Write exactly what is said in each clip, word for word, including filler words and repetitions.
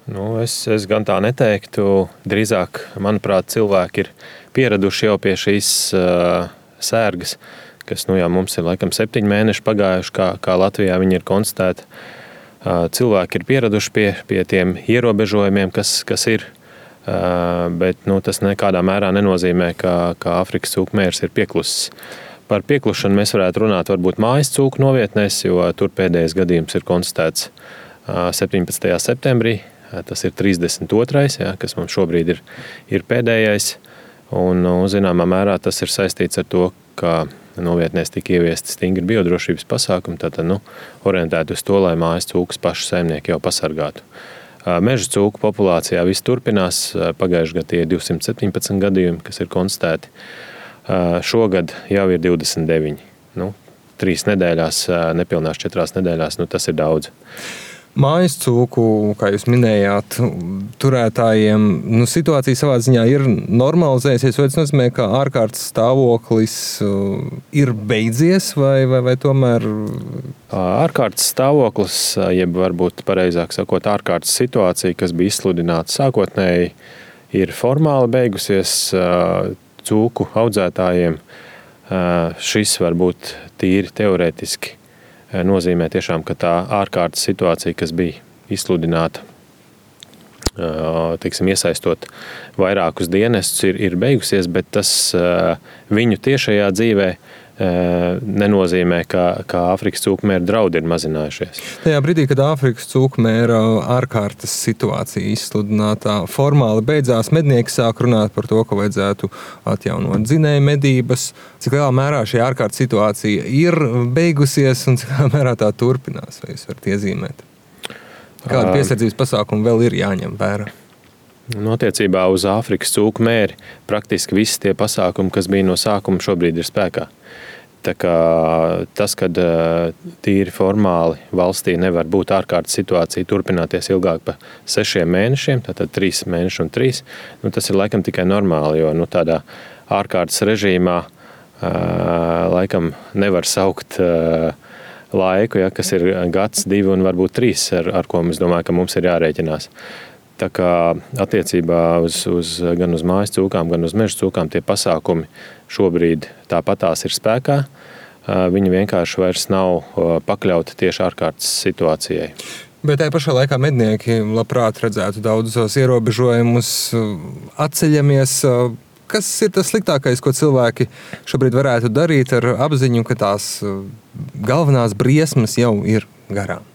Nu, es, es gan tā neteiktu. Drīzāk, manuprāt, cilvēki ir pieraduši jau pie šīs uh, sērgas, kas nu, jā, mums ir laikam septiņi mēneši pagājuši, kā, kā Latvijā viņi ir konstatēti. Uh, cilvēki ir pieraduši pie, pie tiem ierobežojumiem, kas, kas ir, uh, bet nu, tas nekādā mērā nenozīmē, ka, ka Āfrikas cūkmērs ir pieklusis. Par pieklušanu mēs varētu runāt varbūt mājas cūku novietnēs, jo tur pēdējais gadījums ir konstatēts uh, septiņpadsmitajā septembrī. Tas ir trīsdesmit otrais, jā, kas mums šobrīd ir, ir pēdējais. Un, nu, zināmā mērā tas ir saistīts ar to, ka novietnēs tika ieviesti stingri biodrošības pasākumi, tātad nu, orientēti uz to, lai mājas cūkas paši saimnieki jau pasargātu. Meža cūku populācijā viss turpinās. Pagājušajā gadā ir divsimt septiņpadsmit gadījumi, kas ir konstatēti. Šogad jau ir divdesmit deviņi. Nu, trīs nedēļās, nepilnās četrās nedēļās, nu, tas ir daudz. Mājas cūku, kā jūs minējāt, turētājiem nu, situācija savā ziņā ir normalizējusies, vai tas nozīmē, ka ārkārtas stāvoklis ir beidzies, vai, vai, vai tomēr? Ārkārtas stāvoklis, jeb varbūt pareizāk sakot, ārkārtas situācija, kas bija izsludināta sākotnēji, ir formāli beigusies cūku audzētājiem. Šis varbūt tīri teorētiski nozīmē tiešām, ka tā ārkārtas situācija, kas bija izsludināta, teiksim, iesaistot vairākus dienestus, ir, ir beigusies, bet tas viņu tiešajā dzīvē nenozīmē, ka, ka Āfrikas cūkmēra draudi ir mazinājušies. Tajā brīdī, kad Āfrikas cūkmēra ārkārtas situācija izsludinātā formāli beidzās, mednieki sāk runāt par to, ka vajadzētu atjaunot dzinēju medības. Cik lielā mērā šī ārkārtas situācija ir beigusies un cik lielā mērā tā turpinās, vai jūs varat iezīmēt? Kādi piesardzības pasākumi vēl ir jāņem vērā? Attiecībā uz Āfrikas cūkmēri praktiski visi tie pasākumi, kas bija no sākuma, šobrīd ir spēkā. Tā kā tas, kad tīri formāli valstī nevar būt ārkārtas situācija turpināties ilgāk par sešiem mēnešiem, tātad trīs mēneši un trīs, nu, tas ir laikam tikai normāli, jo nu, tādā ārkārtas režīmā laikam nevar saukt laiku, ja, kas ir gads, divi un varbūt trīs, ar, ar ko es domāju, ka mums ir jārēķinās. Tā kā attiecībā uz, uz, gan uz mājas cūkām, gan uz meža cūkām tie pasākumi šobrīd tāpatās ir spēkā. Viņi vienkārši vairs nav pakļauti tieši ārkārtas situācijai. Bet tajā pašā laikā mednieki labprāt redzētu daudzus ierobežojumus, atceļamies. Kas ir tas sliktākais, ko cilvēki šobrīd varētu darīt ar apziņu, ka tās galvenās briesmas jau ir garām?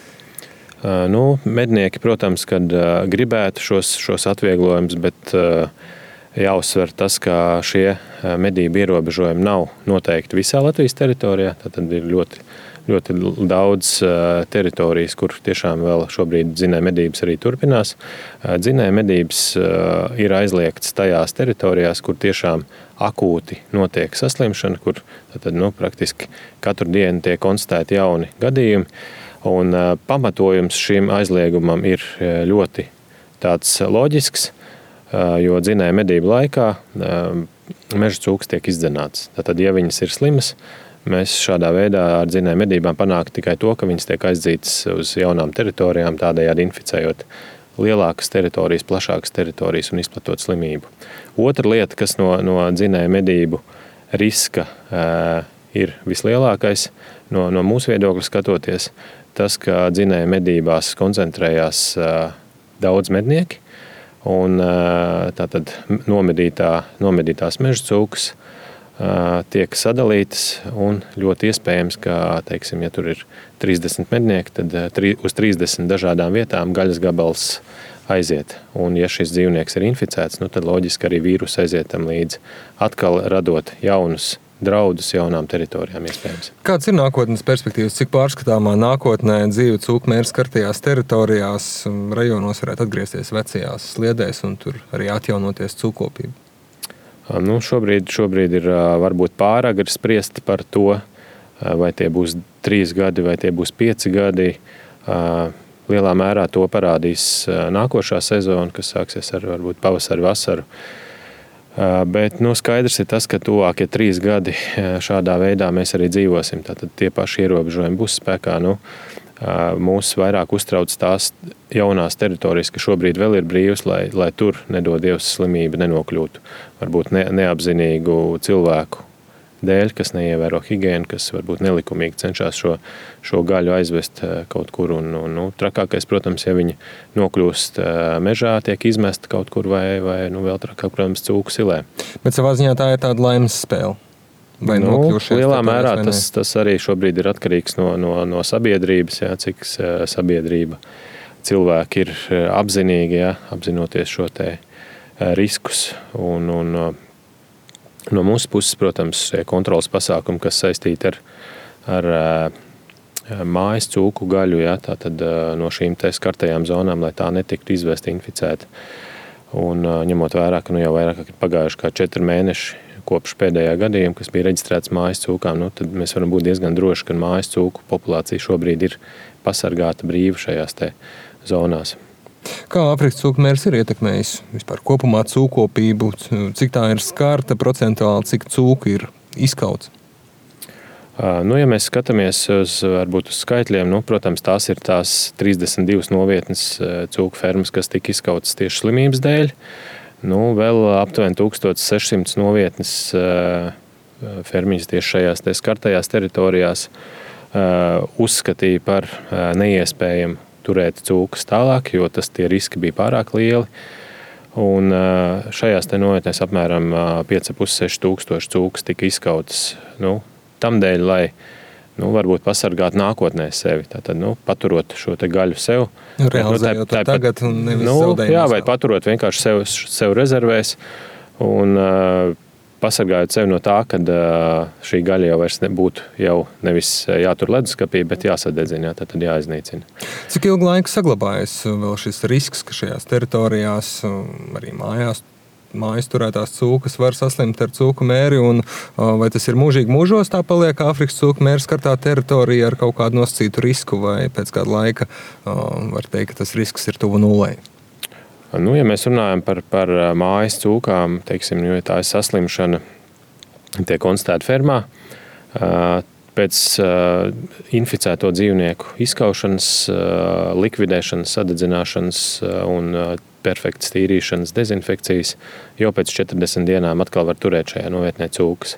Nu, mednieki, protams, kad gribētu šos, šos atvieglojumus, bet jāuzsver tas, ka šie medību ierobežojumi nav noteikti visā Latvijas teritorijā. Tad ir ļoti, ļoti daudz teritorijas, kur tiešām vēl šobrīd dzinēju medības arī turpinās. Dzinēju medības ir aizliegtas tajās teritorijās, kur tiešām akūti notiek saslimšana, kur tad, nu, praktiski katru dienu tiek konstatēti jauni gadījumi. Un uh, pamatojums šim aizliegumam ir ļoti tāds loģisks, uh, jo dzinēju medību laikā uh, meža cūkas tiek izdzenāts. Tātad, ja viņas ir slimas, mēs šādā veidā ar dzinēju medībām panāk tikai to, ka viņas tiek aizdzītas uz jaunām teritorijām, tādējādi inficējot lielākas teritorijas, plašākas teritorijas un izplatot slimību. Otra lieta, kas no, no dzinēju medību riska uh, ir vislielākais, no, no mūsu viedokļa skatoties, tas, ka dzinēju medībās koncentrējās uh, daudz mednieki un uh, tātad nomedītā, nomedītās meža cūkas uh, tiek sadalītas un ļoti iespējams, ka, teiksim, ja tur ir trīsdesmit mednieki, tad uh, tri, uz trīsdesmit dažādām vietām gaļas gabals aiziet. Un ja šis dzīvnieks ir inficēts, nu, tad loģiski arī vīrus aiziet tam līdzi, atkal radot jaunus draudus jaunām teritorijām iespējams. Kāds ir nākotnes perspektīvas? Cik pārskatāmā nākotnē dzīve cūkmēra skartajās teritorijās, rajonos varētu atgriezties vecajās sliedēs un tur arī atjaunoties cūkopību? Nu, šobrīd, šobrīd ir varbūt pāragri spriest par to, vai tie būs trīs gadi, vai tie būs pieci gadi. Lielā mērā to parādīs nākošā sezona, kas sāksies ar varbūt pavasaru, vasaru. Bet nu, skaidrs ir tas, ka tuvākie trīs gadi šādā veidā mēs arī dzīvosim. Tātad tie paši ierobežojumi būs spēkā. Nu, Mūs vairāk uztrauc tās jaunās teritorijas, kas šobrīd vēl ir brīvas, lai, lai tur nedod Dievs slimība nenokļūtu. Varbūt ne, neapzinīgu cilvēku dēļ, kas neievēro higiēnu, kas varbūt nelikumīgi cenšas šo, šo gaļu aizvest kaut kur. Un, un, nu, trakākais, protams, ja viņi nokļūst mežā, tiek izmest kaut kur vai, vai nu, vēl trakāk, protams, cūku silē. Bet savā ziņā tā ir tāda laimes spēle. Vai nu, lielā mērā tas, tas arī šobrīd ir atkarīgs no, no, no sabiedrības, jā, cik sabiedrība cilvēki ir apzinīgi, jā, apzinoties šo te riskus. Un, un no mūsu puses, protams, kontrolas pasākumi, kas saistīti ar, ar mājas cūku gaļu, jā, tātad no šīm te skartajām zonām, lai tā netiktu izvesta inficēta. Un ņemot vērā, ka nu jau vairāk ir pagājuši kā četri mēneši kopš pēdējā gadījuma, kas bija reģistrēts mājas cūkām, nu, tad mēs varam būt diezgan droši, ka mājas cūku populācija šobrīd ir pasargāta brīva šajās te zonās. Kā Āfrikas cūku mērs ir ietekmējis vispār kopumā cūkopību? Cik tā ir skarta procentuāli, cik cūku ir izkauts? Nu, ja mēs skatāmies uz, varbūt uz skaitļiem, nu, protams, tās ir tās trīsdesmit divas novietnes cūku fermas, kas tika izkautas tieši slimības dēļ. Nu, vēl aptuveni tūkstoš sešsimt novietnes fermiņas tieši šajās te skartajās teritorijās uzskatīja par neiespējamu turēt cūkas tālāk, jo tas tie riski bija pārāk lieli. Un šajās te novietnēs apmēram pieci pusi seši tūkstoši cūkas tika izkautas. Nu, tamdēļ, lai nu, varbūt pasargāt nākotnē sevi, tātad nu, paturot šo te gaļu sev. Realizējot nu, tā, tā, tagad un nevis nu, zaudējumus. Jā, vai paturot vienkārši sev, sev rezervēs un uh, pasargājot sevi no tā, kad uh, šī gaļa jau vairs nebūtu jau nevis jātur leduskapī, bet jāsadedzina, jā, tātad jāiznīcina. Cik ilgu laiku saglabājas vēl šis risks, ka šajās teritorijās, arī mājās, mājas turētās cūkas var saslimt ar cūku mēri, un vai tas ir mūžīgi mūžos tā paliek Āfrikas cūku mēri skartā teritorija ar kaut kādu nosacītu risku, vai pēc kāda laika var teikt, ka tas risks ir tuvu nulei? Nu, ja mēs runājam par, par mājas cūkām, teiksim, jo tā ir saslimšana, tiek konstatēta fermā, pēc inficēto dzīvnieku izkaušanas, likvidēšanas, sadedzināšanas un perfektas tīrīšanas, dezinfekcijas, jau pēc četrdesmit dienām atkal var turēt šajā novietnē cūkas.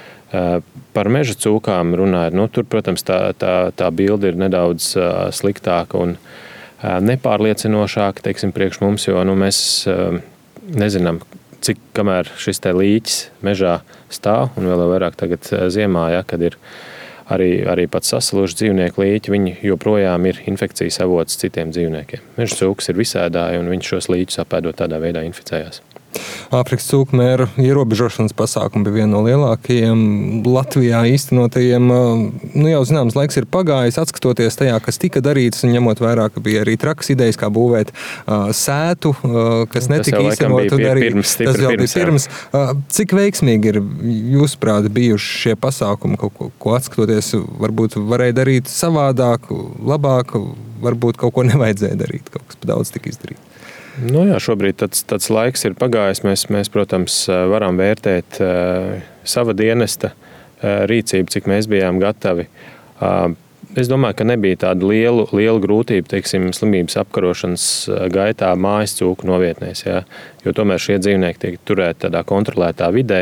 Par meža cūkām runājot, nu, tur, protams, tā, tā, tā bilde ir nedaudz sliktāka un nepārliecinošāka, teiksim, priekš mums, jo nu, mēs nezinām, cik kamēr šis te līķis mežā stāv, un vēl vairāk tagad ziemā, ja, kad ir Arī, arī pats sasaluši dzīvnieku līķi, viņi joprojām ir infekcijas avots citiem dzīvniekiem. Meža cūkas ir visēdāji, un viņš šos līķus apēdot tādā veidā inficējās. Āfrikas cūku mēra ierobežošanas pasākumi bija viena no lielākajiem Latvijā īstenotajiem. Nu, jau zināms, laiks ir pagājis, atskatoties tajā, kas tika darīts, un ņemot vērā, ka bija arī trakas idejas, kā būvēt uh, sētu, uh, kas netika īstenot. Tas jau arī, pirms, tas jau pirms, bija pirms. Uh, cik veiksmīgi ir, jūsuprāt, bijuši šie pasākumi, ko, ko, ko atskatoties, varbūt varēja darīt savādāk, labāk, varbūt kaut ko nevajadzēja darīt, kaut kas pa daudz tika izdarīt? Nu jā, šobrīd tāds, tāds laiks ir pagājis. Mēs, mēs, protams, varam vērtēt uh, sava dienesta uh, rīcību, cik mēs bijām gatavi. Uh, es domāju, ka nebija tāda liela, liela grūtība, teiksim, slimības apkarošanas gaitā mājas cūku novietnēs, jā, jo tomēr šie dzīvnieki tiek turēti tādā kontrolētā vidē.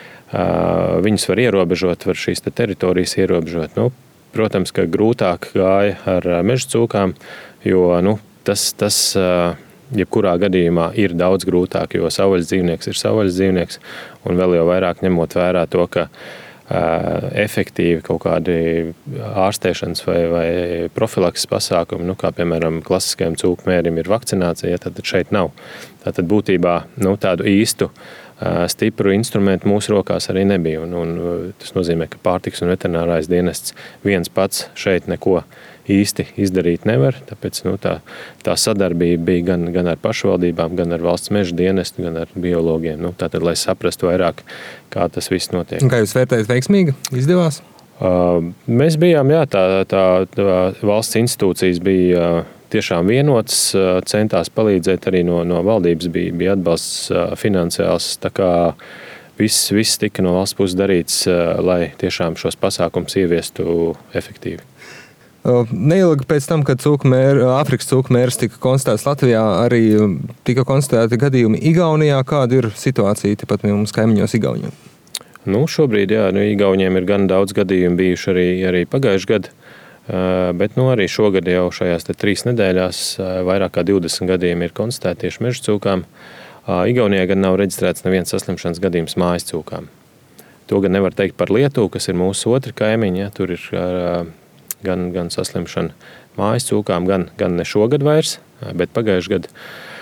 Uh, viņus var ierobežot, var šīs te teritorijas ierobežot. Nu, protams, ka grūtāk gāja ar meža cūkām, jo nu, tas, tas uh, jebkurā gadījumā ir daudz grūtāk, jo savvaļas dzīvnieks ir savvaļas dzīvnieks, un vēl jau vairāk ņemot vērā to, ka uh, efektīvi kaut kādi ārstēšanas vai, vai profilakses pasākumi, nu, kā piemēram klasiskajam cūku mērim ir vakcinācija, tad šeit nav. Tātad būtībā nu, tādu īstu uh, stipru instrumentu mūsu rokās arī nebija, un, un tas nozīmē, ka pārtiks un veterinārais dienests viens pats šeit neko īsti izdarīt nevar, tāpēc nu, tā, tā sadarbība bija gan, gan ar pašvaldībām, gan ar valsts meža dienestu, gan ar biologiem. Nu, tātad, lai saprastu vairāk, kā tas viss notiek. Un kā jūs vērtējat, veiksmīgi izdevās? Uh, mēs bijām, jā, tā, tā, tā valsts institūcijas bija uh, tiešām vienotas, uh, centās palīdzēt, arī no, no valdības bija, bija atbalsts uh, finansiāls, tā kā viss, viss tika no valsts puses darīts, uh, lai tiešām šos pasākums ieviestu efektīvi. Neilgi pēc tam, kad cūku mēr, Āfrikas cūku mērs tika konstatēts Latvijā, arī tika konstatēti gadījumi Igaunijā. Kāda ir situācija tepat mums kaimiņos Igaunijā? Nu, šobrīd, jā, nu, Igauniem ir gan daudz gadījumu bijuši arī, arī pagājuši gadu, bet nu, arī šogad jau šajās te trīs nedēļās vairāk kā divdesmit gadījumi ir konstatēti tieši meža cūkām. Igaunijā gan nav reģistrēts neviens saslimšanas gadījums mājas cūkām. To gan nevar teikt par Lietuvu, kas ir mūsu otri kaimiņi. Ja, tur ir gan, gan saslimšana mājas cūkām, gan, gan ne šogad vairs, bet pagājuši gadu.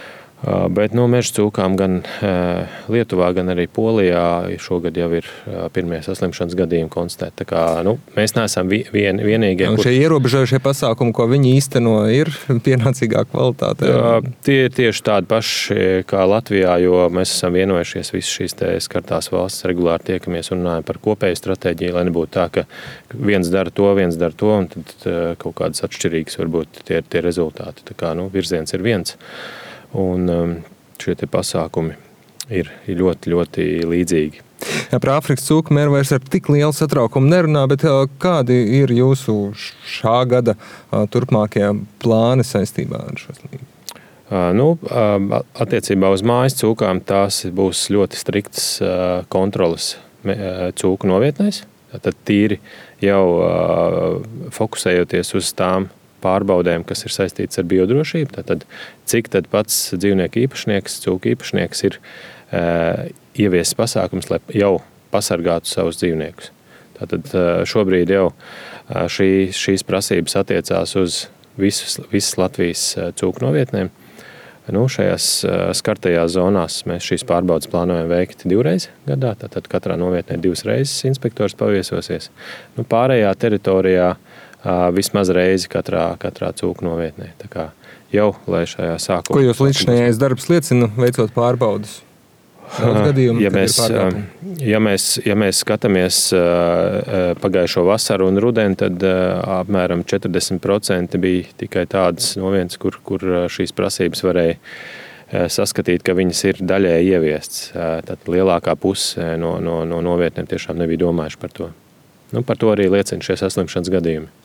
Bet no meža cūkām gan Lietuvā, gan arī Polijā šogad jau ir pirmie saslimšanas gadījumi konstatēti. Tā kā, nu, mēs neesam vien, vienīgie. Un šie kur... ierobežojušie pasākumi, ko viņi īsteno, ir pienācīgā kvalitātē? Tie ir tieši tādi paši kā Latvijā, jo mēs esam vienojušies visas šīs te skartās valsts, regulāri tiekamies un runājam par kopēju stratēģiju, lai nebūtu tā, ka viens dara to, viens dara to, un tad kaut kādas atšķirīgas varbūt tie, tie rezultāti. Tā kā, nu, virziens ir viens. Un šie te pasākumi ir ļoti, ļoti līdzīgi. Jā, par Āfrikas cūku mēru vairs ar tik lielu satraukumu nerunā, bet kādi ir jūsu šā gada turpmākie plāni saistībā ar šo slīdu? Nu, attiecībā uz mājas cūkām tās būs ļoti striktas kontrolas cūku novietnēs. Tad tīri jau fokusējoties uz tām pārbaudēm, kas ir saistīts ar biodrošību. Tātad, cik tad pats dzīvnieku īpašnieks, cūku īpašnieks ir e, ieviesis pasākums, lai jau pasargātu savus dzīvniekus. Tātad šobrīd jau šī, šīs prasības attiecās uz visus, visas Latvijas cūku novietnēm. Nu, šajās skartajās zonās mēs šīs pārbaudas plānojam veikt divreiz gadā. Tātad katrā novietnē divas reizes inspektors paviesosies. Nu, pārējā teritorijā vismaz reizi katrā, katrā cūku novietnē. Tā kā jau, lai šajā sākumā... Ko jūs līdzinājais darbs liecina, veicot pārbaudas? Gadījumu, ja, mēs, ja, mēs, ja mēs skatāmies pagājušo vasaru un rudeni, tad apmēram četrdesmit procenti bija tikai tādas novietnes, kur, kur šīs prasības varēja saskatīt, ka viņas ir daļēji ieviestas. Tad lielākā puse no, no, no novietnēm tiešām nebija domājuši par to. Nu, par to arī liecina šie saslimšanas gadījumi.